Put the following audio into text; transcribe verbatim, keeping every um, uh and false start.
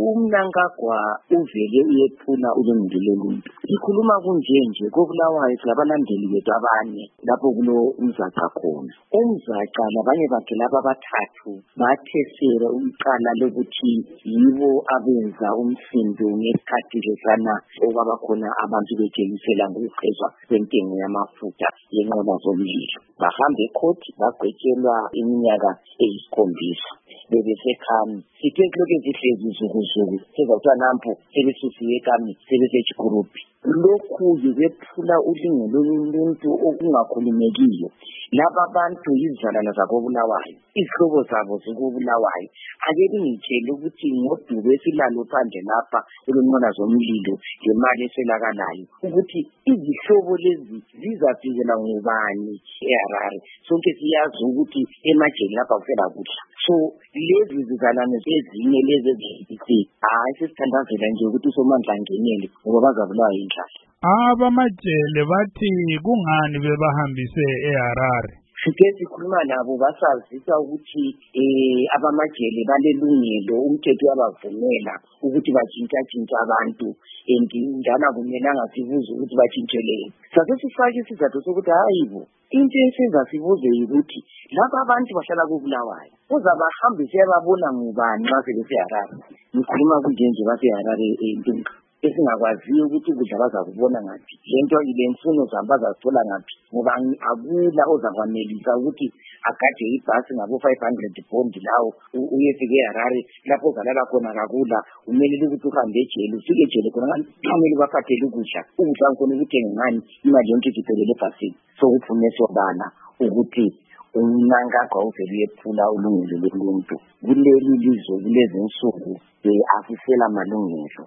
umnankagwa uvele uyephula ulungile loluntu. Ikhuluma kunje nje koBulawayo silabalandeli bethu abanye lapho kulo umzaca khona. Umzaca labanye bakhe laba bathathu bathesera uqala lokuthi yibo abenza umsindo ngesikhathi lesana okwaba khona abantu betshengisela ngokuqhezwa kwentengo yamafutha yenqola zomlilo. Bahambe ecourt bagwetshelwa iminyaka eyisikhombisa. Bebesekhami sithe lokho ezihlezi zukuzuku sezawuthiwa nampo sebesusiwe ekami sebesechiguruphi. Lokhu yiwephula ulingelo loluntu okungakhulumekiyo. Laba bantu yizalana zakoBulawayo, izihlobo zabo zikoBulawayo. Ake ngitshele ukuthi ngoDube silalo phandle lapha kulonqola zomlilo ngemali eselakalayo ukuthi izihlobo lezi zizafikela ngubani eHarare. Sonke siyazi ukuthi emajele lapha kufela kudla. So lezi zizalane ezinye lezi ezithisi hayi sesithandazela nje ukuthi uSomandla angenele ngoba bazabulawa yindlala. Abamajele bathi kungani bebahambise eHarare? Sike sikhuluma nabo basazisa ukuthi eh abamajele balelungelo umthetho wabavumela ukuthi bajintsha-jintsha abantu endindana kumelanga sibuze ukuthi bajintshele. Sase sifake isizathu sokuthi hayibo into esenza sibuze ukuthi laba abantu bahlala koBulawayo uzabahambise yababona ngubani nxa sebeseHarare. Ngikhuluma kunje nje baseHarare entunga esingakwaziyo ukuthi ukudla bazakubona ngaphi, lento ilemfuno zabo bazathola ngaphi ngoba akula ozakwanelisa ukuthi agade ibhasi ngabo five hundred bond lawo uyefike eHarare lapho uzalala khona kakula umelele ukuthi uhambe ejele ufike ejele khona kumele baphathele ukudla ukudla ngkhona ukuthenga ngani imali yonke iphelele ebhasini. So kuphume sobala ukuthi umnankagwa uvele uyephula ulungelo loluntu kuleli lizwe kulezi nsuku asisela malungelo.